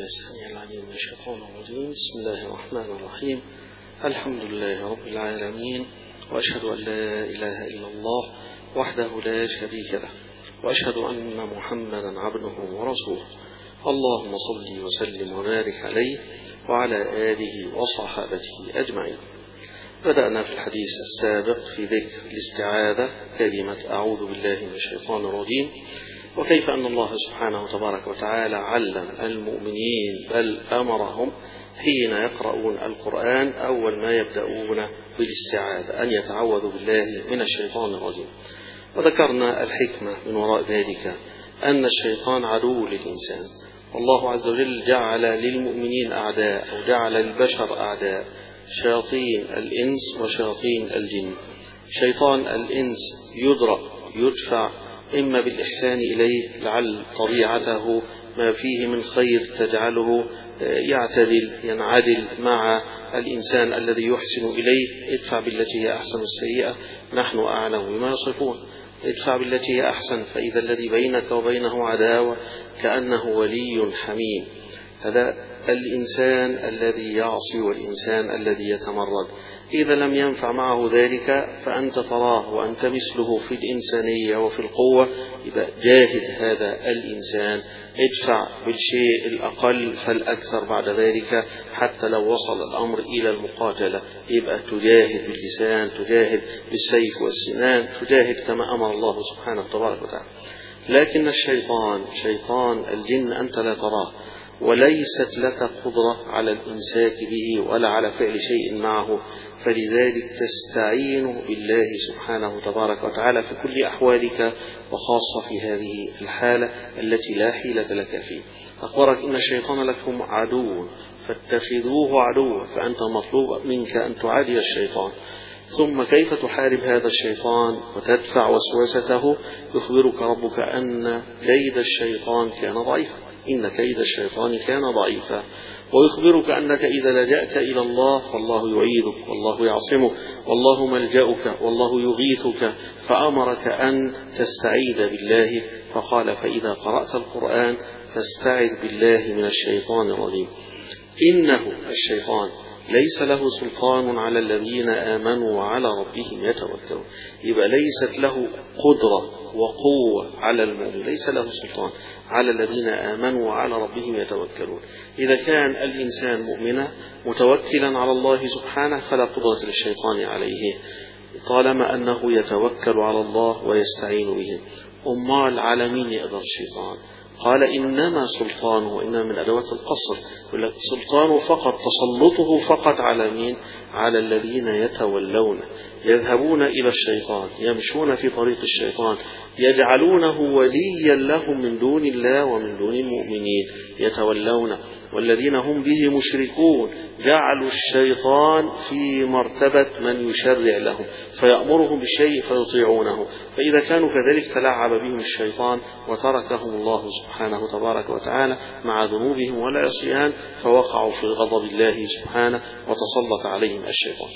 السميع العليم من الشيطان الرجيم. بسم الله الرحمن الرحيم. الحمد لله رب العالمين، وأشهد أن لا إله إلا الله وحده لا شريك له، وأشهد أن محمدا عبده ورسوله. اللهم صل وسلم وبارك عليه وعلى آله وصحابته أجمعين. بدأنا في الحديث السابق في ذكر الاستعاذة كلمة أعوذ بالله من الشيطان الرجيم، وكيف أن الله سبحانه تبارك وتعالى علم المؤمنين بل أمرهم حين يقرؤون القرآن أول ما يبدأون بالاستعاذة أن يتعوذوا بالله من الشيطان الرجيم. وذكرنا الحكمة من وراء ذلك أن الشيطان عدو للإنسان، والله عز وجل جعل للمؤمنين أعداء، أو جعل للبشر أعداء، شياطين الإنس وشياطين الجن. شيطان الإنس يدفع إما بالإحسان إليه، لعل طبيعته ما فيه من خير تجعله ينعدل مع الإنسان الذي يحسن إليه. ادفع بالتي هي أحسن السيئة نحن أعلم بما يصفون. ادفع بالتي هي أحسن فإذا الذي بينك وبينه عداوة كأنه ولي حميم. هذا الإنسان الذي يعصي والإنسان الذي يتمرد. إذا لم ينفع معه ذلك فأنت تراه وأنت مثله في الإنسانية وفي القوة، يبقى جاهد هذا الإنسان، ادفع بالشيء الأقل فالأكثر بعد ذلك، حتى لو وصل الأمر إلى المقاتلة يبقى تجاهد باللسان، تجاهد بالسيف والسنان، تجاهد كما أمر الله سبحانه تبارك وتعالى. لكن الشيطان شيطان الجن أنت لا تراه، وليست لك قدرة على الإمساك به ولا على فعل شيء معه، فلذلك تستعين بالله سبحانه تبارك وتعالى في كل أحوالك، وخاصة في هذه الحالة التي لا حيلة لك فيه. أخبرك إن الشيطان لكم عدو فاتخذوه عدوا، فأنت مطلوب منك أن تعادي الشيطان. ثم كيف تحارب هذا الشيطان وتدفع وسوسته؟ يخبرك ربك أن كيد الشيطان كان ضعيفا، إن كيد الشيطان كان ضعيفا. ويخبرك أنك إذا لجأت إلى الله فالله يعيذك، والله يعصمك، والله ملجأك، والله يغيثك. فأمرك أن تستعيذ بالله، فقال فإذا قرأت القرآن فاستعذ بالله من الشيطان الرجيم. إنه الشيطان ليس له سلطان على الذين آمنوا وعلى ربهم يتوكلون. يبقى ليست له قدرة وقوة على المؤمن، ليس له سلطان على الذين آمنوا وعلى ربهم يتوكلون. إذا كان الإنسان مؤمنا متوكلا على الله سبحانه فلا قدرة للشيطان عليه، طالما أنه يتوكل على الله ويستعين به. أمال على مين يقدر الشيطان؟ قال إنما سلطانه، وإنما من أدوات القصر. سلطانه فقط، تسلطه فقط على مين؟ على الذين يتولون، يذهبون إلى الشيطان، يمشون في طريق الشيطان، يجعلونه وليا لهم من دون الله ومن دون المؤمنين، يتولون. والذين هم به مشركون جعلوا الشيطان في مرتبة من يشرع لهم، فيأمرهم بالشيء فيطيعونه. فإذا كانوا كذلك تلعب بهم الشيطان وتركهم الله سبحانه تبارك وتعالى مع ذنوبهم والعصيان، فوقعوا في غضب الله سبحانه وتسلط عليهم الشيطان.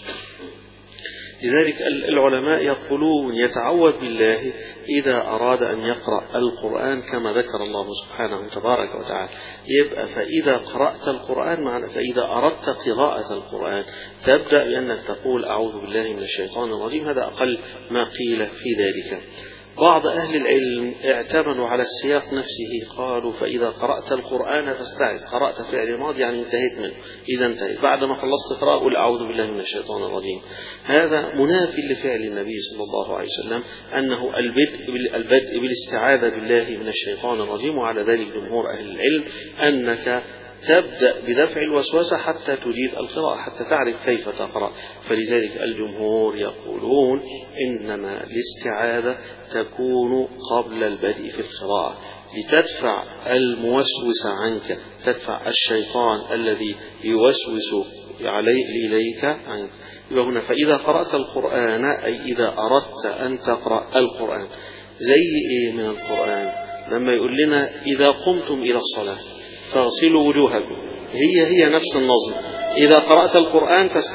لذلك العلماء يقولون يتعوذ بالله إذا أراد أن يقرأ القرآن كما ذكر الله سبحانه تبارك وتعالى. يبقى فإذا قرأت القرآن، فإذا أردت قراءة القرآن تبدأ بأنك تقول أعوذ بالله من الشيطان الرجيم. هذا أقل ما قيل في ذلك. بعض أهل العلم اعتمدوا على السياق نفسه، قالوا فإذا قرأت القرآن فاستعذ. قرأت فعل ماضي يعني انتهيت منه، إذا انتهيت بعد ما خلصت قراءة قل أعوذ بالله من الشيطان الرجيم. هذا منافي لفعل النبي صلى الله عليه وسلم، أنه البدء بالاستعاذة بالله من الشيطان الرجيم. وعلى ذلك جمهور أهل العلم أنك تبدأ بدفع الوسوسة حتى تجيد القراءة، حتى تعرف كيف تقرأ. فلذلك الجمهور يقولون إنما الاستعاذة تكون قبل البدء في القراءة، لتدفع الموسوس عنك، تدفع الشيطان الذي يوسوس إليك عنك. هنا فإذا قرأت القرآن أي إذا أردت أن تقرأ القرآن. زي إيه من القرآن؟ لما يقول لنا إذا قمتم إلى الصلاة فاغسلوا وجوهكم، هي نفس النظم. إذا قرأت القرآن فاستعذ،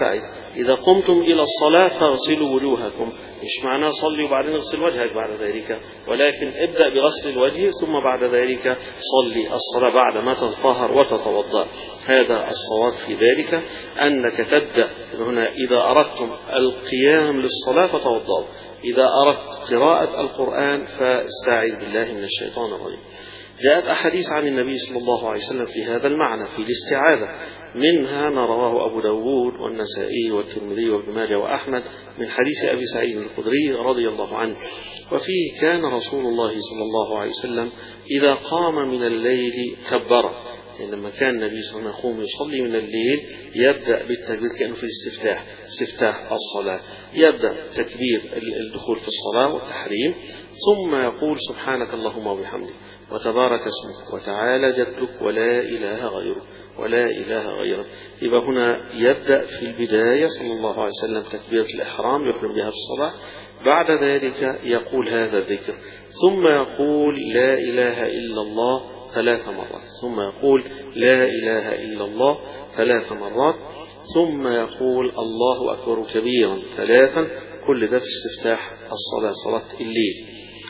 إذا قمتم إلى الصلاة فاغسلوا وجوهكم، مش معناه صلي وبعدين اغسل وجهك بعد ذلك، ولكن ابدأ بغسل الوجه ثم بعد ذلك صلي الصلاة بعد ما تتطهر وتتوضأ. هذا الصواب في ذلك، أنك تبدأ هنا إذا أردتم القيام للصلاة فتوضأوا، إذا أردت قراءة القرآن فاستعذ بالله من الشيطان الرجيم. جاءت أحاديث عن النبي صلى الله عليه وسلم في هذا المعنى في الاستعاذة، منها ما رواه أبو داود والنسائي والترمذي وابن ماجه وأحمد من حديث أبي سعيد الخدري رضي الله عنه، وفيه كان رسول الله صلى الله عليه وسلم إذا قام من الليل كبر، يعني لما كان النبي صلى الله عليه وسلم يقوم يصلي من الليل يبدأ بالتكبير كأنه في استفتاح الصلاة، يبدأ تكبير الدخول في الصلاة والتحريم، ثم يقول سبحانك اللهم وبحمدك وتبارك اسمك وتعالى جدك ولا إله غيرك ولا إله غيرك. يبقى هنا يبدأ في البداية صلى الله عليه وسلم تكبيرة الإحرام يحرم بها في الصلاة، بعد ذلك يقول هذا الذكر، ثم يقول لا إله إلا الله 3 مرات، ثم يقول لا إله إلا الله 3 مرات، ثم يقول الله أكبر كبيرا 3، كل ده في استفتاح الصلاة، صلاة الليل.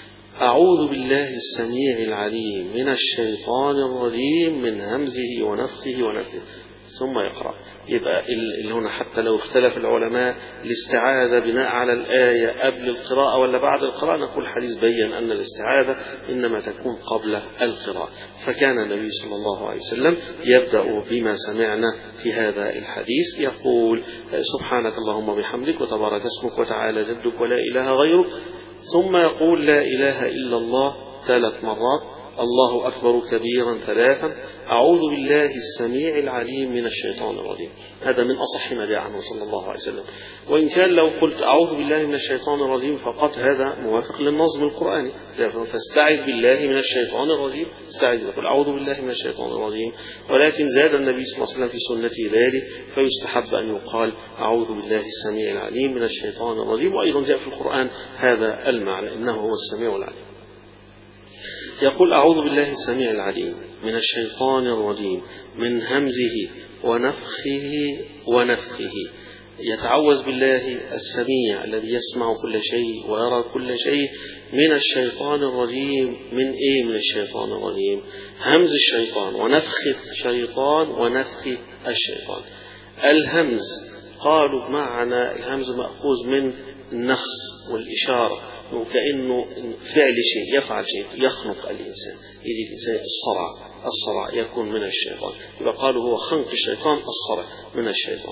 أعوذ بالله السميع العليم من الشيطان الرجيم من همزه ونفثه ونفثه، ثم يقرأ. يبقى اللي هنا حتى لو اختلف العلماء الاستعاذة بناء على الآية قبل القراءة ولا بعد القراءة، نقول الحديث بين أن الاستعاذة إنما تكون قبل القراءة، فكان النبي صلى الله عليه وسلم يبدأ بما سمعنا في هذا الحديث، يقول سبحانك اللهم وبحمدك وتبارك اسمك وتعالى جدك ولا إله غيرك، ثم يقول لا إله إلا الله 3 مرات، الله أكبر كبيرا 3، أعوذ بالله السميع العليم من الشيطان الرجيم. هذا من أصح ما جاء عنه صلى الله عليه وسلم، وإن كان لو قلت أعوذ بالله من الشيطان الرجيم فقط هذا موافق للنظم القرآني، فاستعذ بالله من الشيطان الرجيم، استعذ يقول أعوذ بالله من الشيطان الرجيم، ولكن زاد النبي صلى الله عليه وسلم في سنته ذلك، فيستحب أن يقال أعوذ بالله السميع العليم من الشيطان الرجيم، وأيضا جاء في القرآن هذا المعنى إنه هو السميع العليم. يقول أعوذ بالله السميع العليم من الشيطان الرجيم من همزه ونفخه، يتعوذ بالله السميع الذي يسمع كل شيء ويرى كل شيء من الشيطان الرجيم. من إيه من الشيطان الرجيم؟ همز الشيطان ونفخ الشيطان ونفخ الشيطان. الهمز قالوا بمعنى الهمز مأخوذ من النخس والإشارة، وكأنه فعل شيء، يفعل شيء، يخنق الإنسان، يجي الإنسان الصرع يكون من الشيطان، يبقى قالوا هو خنق الشيطان، الصرع من الشيطان.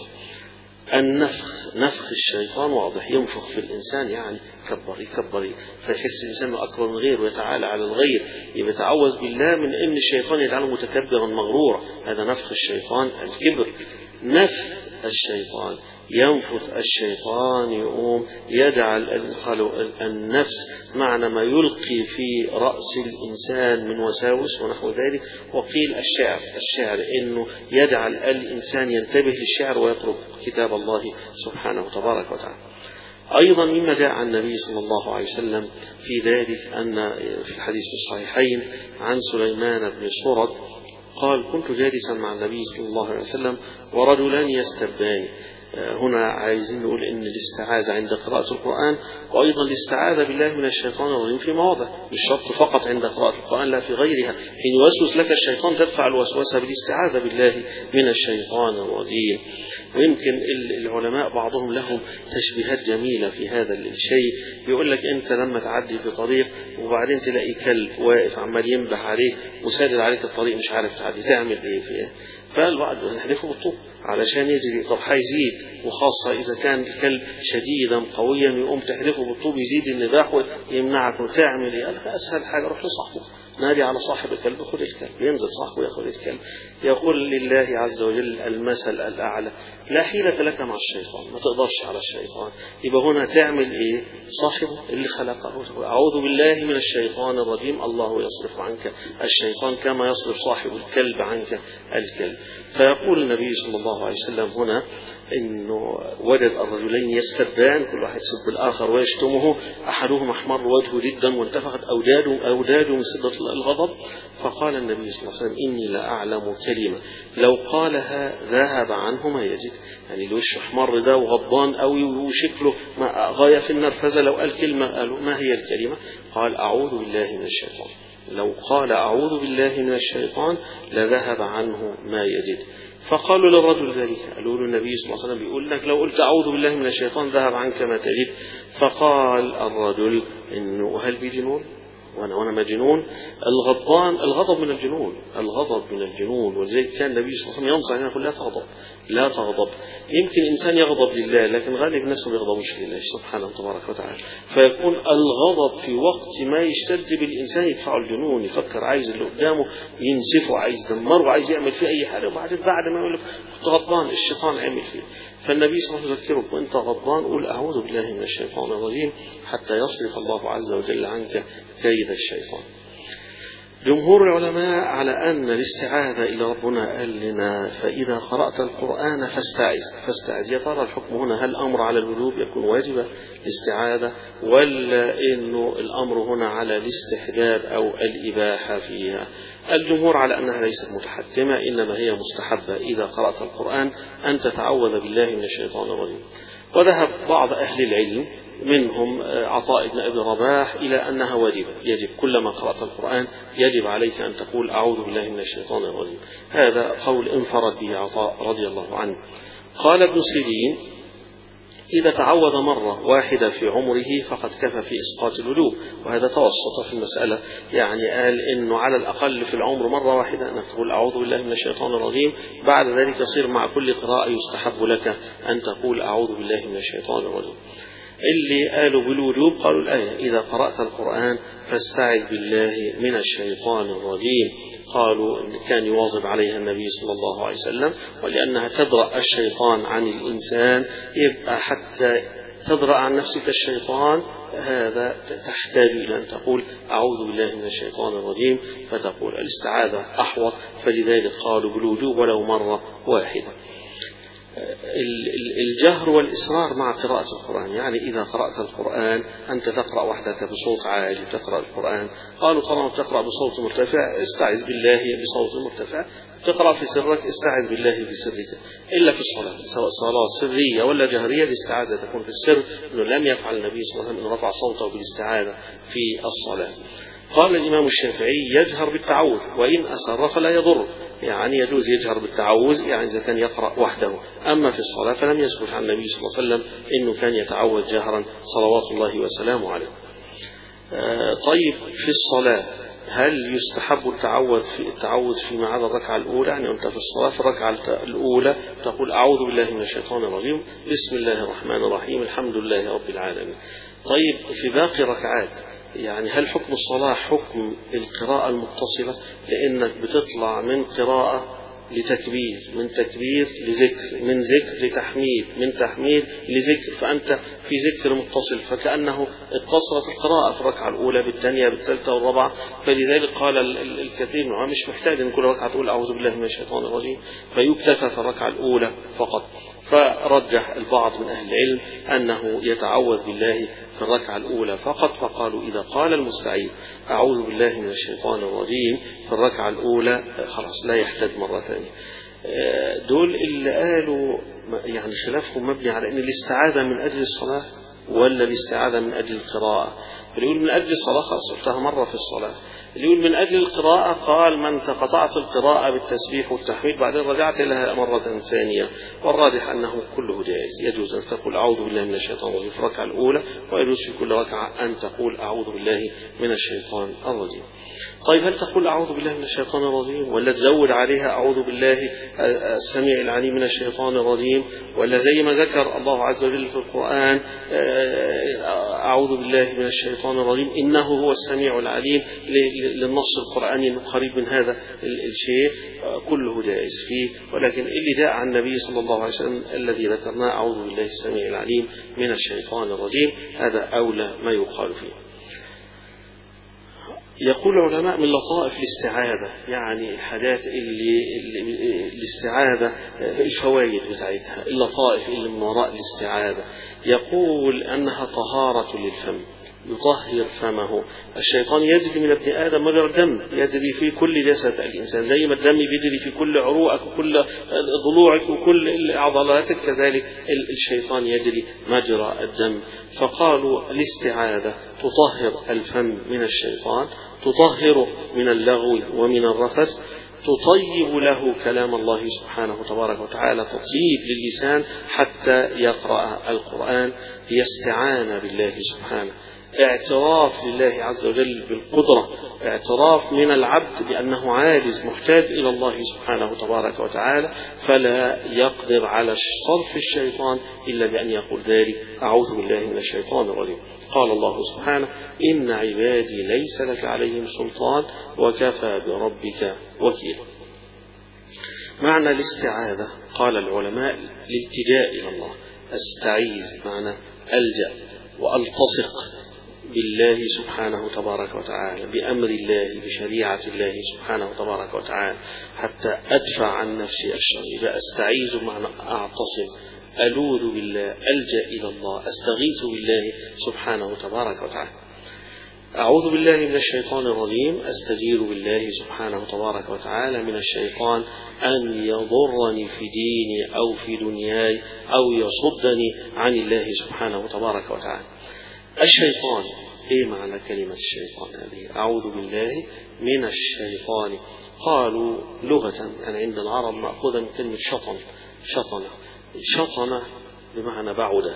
النفخ، نفخ الشيطان واضح، ينفخ في الإنسان يعني كبري فيحس الإنسان أكبر من غيره ويتعالى على الغير، يتعوذ بالله من أن الشيطان يجعله متكبرا مغرورا، هذا نفخ الشيطان الكبر. نفخ الشيطان ينفث الشيطان، يقوم يجعل، قالوا النفس معنى ما يلقي في رأس الإنسان من وساوس ونحو ذلك، وقيل الشعر إنه يجعل الإنسان ينتبه للشعر ويترك كتاب الله سبحانه تبارك وتعالى. أيضا مما جاء عن النبي صلى الله عليه وسلم في ذلك أن في الحديث الصحيحين عن سليمان بن سرد قال كنت جالسا مع النبي صلى الله عليه وسلم ورجلان يستبان. هنا عايزين نقول ان الاستعاذة عند قراءة القرآن وأيضا الاستعاذة بالله من الشيطان الرجيم في مواضع، مش شرط فقط عند قراءة القرآن، لا في غيرها، حين يوسوس لك الشيطان تدفع الوسوسة بالاستعاذة بالله من الشيطان الرجيم. ويمكن العلماء بعضهم لهم تشبيهات جميلة في هذا الشيء، يقول لك أنت لما تعدي في طريق وبعدين تلاقي كلب واقف عمال ينبح عليه وسادد عليك الطريق مش عارف تعدي، تعمل ايه فيه؟ فالبعض يحدفه بالطوب علشان يجري، طب هيزيد، وخاصة إذا كان الكلب شديدا قويا يقوم تحدفه بالطوب يزيد النباح ويمنعك، وتعمل ايه؟ أسهل حاجة روح لصاحبه، نادي على صاحب الكلب خذ الكلب، ينزل صاحبه ياخذ الكلب. يقول لله عز وجل المثل الأعلى، لا حيلة لك مع الشيطان، ما تقدرش على الشيطان. يبقى هنا تعمل ايه؟ صاحبه اللي خلقه، أعوذ بالله من الشيطان الرجيم، الله يصرف عنك الشيطان كما يصرف صاحب الكلب عنك الكلب. فيقول النبي صلى الله عليه وسلم هنا إنه وجد الرجلين يستبان كل واحد يسب الآخر ويشتمه، أحدهما أحمر وجهه جدا وانتفخت أوداده من شدة الغضب، فقال النبي صلى الله عليه وسلم إني لأعلم كلمة لو قالها ذهب عنه ما يجد. يعني الوش أحمر ده وغضبان قوي وشكله غاية في النرفزة، لو قال كلمة قالوا ما هي الكلمة؟ قال أعوذ بالله من الشيطان. لو قال أعوذ بالله من الشيطان لذهب عنه ما يجد. فقالوا للرجل ذلك، قالوا له النبي صلى الله عليه وسلم بيقول لك لو قلت أعوذ بالله من الشيطان ذهب عنك ما تجد. فقال الرجل إنه هل بي جنون وأنا مجنون؟ الغضب من الجنون، ولذلك كان النبي صلى الله عليه وسلم ينصح أن يقول لا تغضب. يمكن إنسان يغضب لله، لكن غالب الناس ما بيغضبوش لله سبحانه تبارك وتعالى، فيكون الغضب في وقت ما يشتد بالإنسان يدفع الجنون، يفكر عايز اللي قدامه ينسفه، عايز يدمره، عايز يعمل فيه أي حاجة، وبعد ما يقول لك كنت غضبان الشيطان عمل فيه. فالنبي صلى الله عليه وسلم يذكرك وأنت غضبان قول أعوذ بالله من الشيطان الرجيم حتى يصرف الله عز وجل عنك كيد الشيطان. جمهور العلماء على أن الاستعاذة إلى ربنا قال لنا فإذا قرأت القرآن فاستعذ. يا ترى الحكم هنا هل الأمر على الوجوب يكون واجبة الاستعاذة، ولا إنه الأمر هنا على الاستحباب أو الإباحة فيها؟ الجمهور على أنها ليست متحتمة، إنما هي مستحبة إذا قرأت القرآن أن تتعوذ بالله من الشيطان الرجيم. وذهب بعض أهل العلم منهم عطاء بن أبي رباح إلى أنها واجبة، يجب كلما قرأت القرآن يجب عليك أن تقول أعوذ بالله من الشيطان الرجيم. هذا قول انفرد به عطاء رضي الله عنه. قال ابن سيرين إذا تعوذ مرة واحدة في عمره فقد كفى في إسقاط الوجوب، وهذا توسط في المسألة، يعني قال إنه على الأقل في العمر مرة واحدة أن تقول أعوذ بالله من الشيطان الرجيم، بعد ذلك يصير مع كل قراءة يستحب لك أن تقول أعوذ بالله من الشيطان الرجيم. اللي قالوا بالوجوب قالوا الآية إذا قرأت القرآن فاستعذ بالله من الشيطان الرجيم، قالوا كان يواظب عليها النبي صلى الله عليه وسلم، ولأنها تدرأ الشيطان عن الإنسان، يبقى حتى تدرأ عن نفسك الشيطان هذا تحتاج إلى أن تقول أعوذ بالله من الشيطان الرجيم، فتقول الاستعاذة أحوط، فلذلك قالوا بالوجوب ولو مرة واحدة. الجهر والإصرار مع قراءة القرآن، يعني إذا قرأت القرآن أنت تقرأ وحدك بصوت عالي تقرأ القرآن، قالوا طالما تقرأ بصوت مرتفع استعذ بالله بصوت مرتفع، تقرأ في سرك استعذ بالله بسرك، إلا في الصلاة سواء صلاة سرية ولا جهرية الاستعاذة تكون في السر، إنه لم يفعل النبي صلى الله عليه وسلم إنه رفع صوته بالاستعاذة في الصلاة. قال الإمام الشافعي يجهر بالتعوذ وإن أسر فلا يضر، يعني يجوز يجهر بالتعوذ يعني إذا كان يقرأ وحده، أما في الصلاة فلم يثبت عن النبي صلى الله عليه وسلم إنه كان يتعوذ جهرا صلوات الله وسلامه عليه. طيب في الصلاة هل يستحب التعوذ فيما عدا الركعة الأولى؟ يعني أنت في الصلاة في الركعة الأولى تقول أعوذ بالله من الشيطان الرجيم بسم الله الرحمن الرحيم الحمد لله رب العالمين. طيب في باقي ركعات يعني هل حكم الصلاة حكم القراءة المتصلة؟ لأنك بتطلع من قراءة لتكبير، من تكبير لذكر، من ذكر لتحميد، من تحميد لذكر، فأنت في ذكر متصل، فكأنه اتصلت القراءة في الركعة الأولى بالثانية بالثالثة والرابعة. فلذلك قال الكثير منهم مش محتاج أن كل ركعة تقول أعوذ بالله من الشيطان الرجيم، فيكتفى في الركعة الأولى فقط. فرجح البعض من أهل العلم أنه يتعوذ بالله في الركعة الأولى فقط، فقالوا إذا قال المستعيذ أعوذ بالله من الشيطان الرجيم في الركعة الأولى خلاص لا يحتاج مرة ثانية. دول اللي قالوا يعني خلافهم مبني على أن الاستعاذة من أجل الصلاة ولا الاستعاذة من أجل القراءة. اللي يقول من أجل الصلاة خلاص قلتها مرة في الصلاة، اللي يقول من أجل القراءة قال من قطعت القراءة بالتسبيح والتحميد بعدين رجعت لها مرة ثانية، والراجح أنه كله جائز، يجوز أن تقول أعوذ بالله من الشيطان الرجيم في الركعة الأولى، ويجوز في كل ركعة أن تقول أعوذ بالله من الشيطان الرجيم. طيب هل تقول أعوذ بالله من الشيطان الرجيم ولا تزود عليها أعوذ بالله السميع العليم من الشيطان الرجيم، ولا زي ما ذكر الله عز وجل في القرآن أعوذ بالله من الشيطان الرجيم إنه هو السميع العليم للنص القرآني قريب من هذا الشيء، كله جائز فيه. ولكن اللي جاء عن النبي صلى الله عليه وسلم الذي ذكرناه أعوذ بالله السميع العليم من الشيطان الرجيم هذا أولى ما يقال فيه. يقول العلماء من لطائف الاستعاذة يعني الحاجات اللي الاستعاذة الفوائد بتاعتها، اللطائف اللي من وراء الاستعاذة. يقول أنها طهارة للفم، يطهر فمه. الشيطان يجري من ابن آدم مجرى الدم، يجري في كل جسد الإنسان، زي ما الدم بيجري في كل عروقك وكل ضلوعك وكل عضلاتك، كذلك الشيطان يجري مجرى الدم. فقالوا الاستعاذة تطهر الفم من الشيطان، تطهره من اللغو ومن الرفث، تطيب له كلام الله سبحانه تبارك وتعالى، تطيب للسان حتى يقرأ القرآن. هي استعانة بالله سبحانه، اعتراف لله عز وجل بالقدرة، اعتراف من العبد بأنه عاجز محتاج إلى الله سبحانه تبارك وتعالى، فلا يقدر على صرف الشيطان إلا بأن يقول ذلك: أعوذ بالله من الشيطان الرجيم. قال الله سبحانه: إن عبادي ليس لك عليهم سلطان وكفى بربك وكيلا. معنى الاستعاذة قال العلماء الالتجاء إلى الله، استعيذ معنى ألجأ وألتصق بالله سبحانه تبارك وتعالى، بأمر الله، بشريعة الله سبحانه تبارك وتعالى، حتى أدفع عن نفسي الشر. إذا أستعيذ معنى أعتصم، ألوذ بالله، ألجأ إلى الله، أستغيث بالله سبحانه تبارك وتعالى. أعوذ بالله من الشيطان الرجيم، أستجير بالله سبحانه تبارك وتعالى من الشيطان أن يضرني في ديني أو في دنياي أو يصدني عن الله سبحانه تبارك وتعالى. الشيطان، إيه معنى كلمة الشيطان هذه؟ أعوذ بالله من الشيطان. قالوا لغة يعني عند العرب مأخوذة من كلمة شطن بمعنى بعد،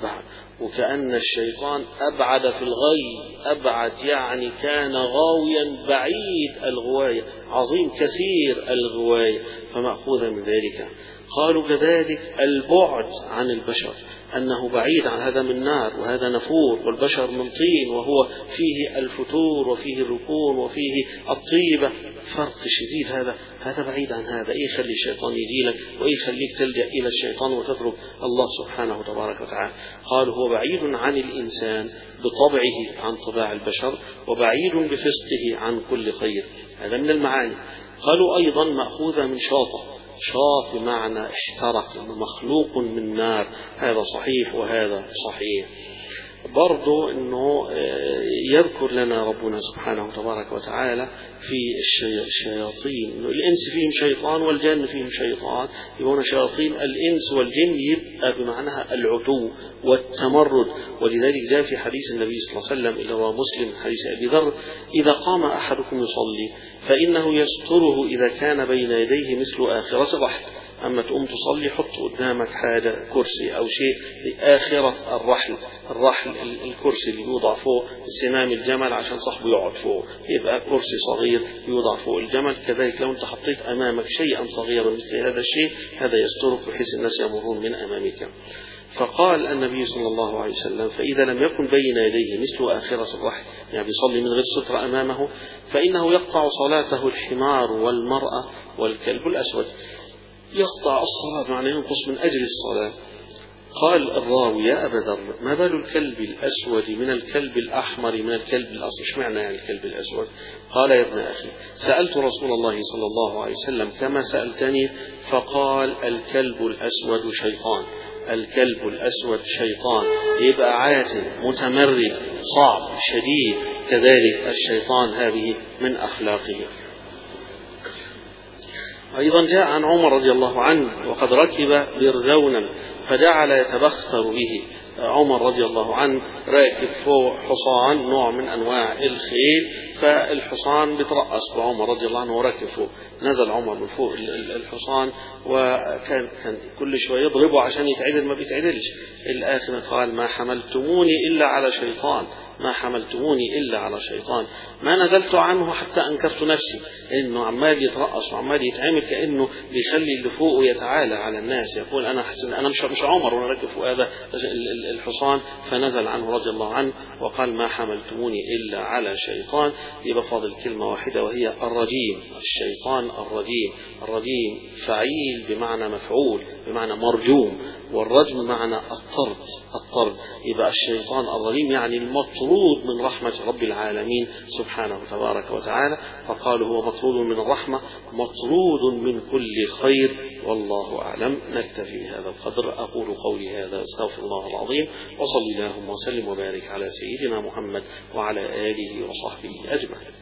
وكأن الشيطان أبعد في الغي، أبعد يعني كان غاويا بعيد الغواية، عظيم كثير الغواية، فمأخوذة من ذلك. قالوا كذلك البعد عن البشر، أنه بعيد عن هذا من نار وهذا نفور، والبشر من طين وهو فيه الفتور وفيه الركون وفيه الطيبة، فرق شديد. هذا بعيد عن هذا. إيه يخلي الشيطان يجي لك وإيه يخليك تلجأ إلى الشيطان وتترك الله سبحانه تبارك وتعالى؟ قالوا هو بعيد عن الإنسان بطبعه عن طباع البشر، وبعيد بفسقه عن كل خير. هذا من المعاني. قالوا أيضا مأخوذة من شاط بمعنى احترق، مخلوق من نار. هذا صحيح وهذا صحيح. برضو أنه يذكر لنا ربنا سبحانه تبارك وتعالى في الشياطين أنه الإنس فيهم شيطان والجن فيهم شيطان. يقولون شياطين الإنس والجن يبقى بمعناها العتو والتمرد. ولذلك جاء في حديث النبي صلى الله عليه وسلم إلى رواه مسلم حديث أبي ذر: إذا قام أحدكم يصلي فإنه يستره إذا كان بين يديه مثل آخرة الرحل. أما تقوم تصلي حط قدامك حاجة، كرسي أو شيء لآخرة الرحل الكرسي اللي يوضع فوق سنام الجمل عشان صاحبه يقعد فوق، يبقى كرسي صغير يوضع فوق الجمل. كذلك لو أنت حطيت أمامك شيئا صغيرا مثل هذا الشيء، هذا يسترك بحيث الناس يمرون من أمامك. فقال النبي صلى الله عليه وسلم: فإذا لم يكن بين يديه مثل آخرة الرحل، يعني بيصلي من غير ستر أمامه، فإنه يقطع صلاته الحمار والمرأة والكلب الأسود. يقطع الصلاة معنى ينقص من أجل الصلاة. قال الراوي: يا أبا ذر، ما بال الكلب الأسود من الكلب الأحمر من الكلب الأصفر؟ ايش معنى يعني الكلب الأسود؟ قال: يا ابن أخي، سألت رسول الله صلى الله عليه وسلم كما سألتني، فقال: الكلب الأسود شيطان. الكلب الأسود شيطان، يبقى عاتل متمرد صعب شديد. كذلك الشيطان هذه من أخلاقه. أيضا جاء عن عمر رضي الله عنه وقد ركب برزونا فجعل يتبختر به. عمر رضي الله عنه راكب فوق حصان نوع من أنواع الخيل، فالحصان بترأس بعمر رضي الله عنه وراكب فوق. نزل عمر من فوق الحصان وكان كل شوية يضربه عشان يتعدل، ما بيتعدلش. الآخر قال: ما حملتموني إلا على شيطان، ما حملتموني إلا على شيطان. ما نزلت عنه حتى أنكرت نفسي، إنه عمال يترأس وعمال يتعمل كأنه بيخلي اللي فوقه يتعالى على الناس، يقول أنا حسن أنا مش عمر وأنا راكب فوق هذا الحصان. فنزل عنه رضي الله عنه وقال: ما حملتموني إلا على شيطان. يبقى فاضل كلمة واحدة وهي الرجيم. الشيطان الرجيم فعيل بمعنى مفعول، بمعنى مرجوم. والرجم معنى الطرد، يبقى الشيطان الرجيم يعني المطرود من رحمة رب العالمين سبحانه تبارك وتعالى، فقالوا هو مطرود من الرحمة مطرود من كل خير. والله أعلم. نكتفي بهذا القدر. أقول قولي هذا استغفر الله العظيم، وصلي اللهم وسلم وبارك على سيدنا محمد وعلى آله وصحبه أجمعين.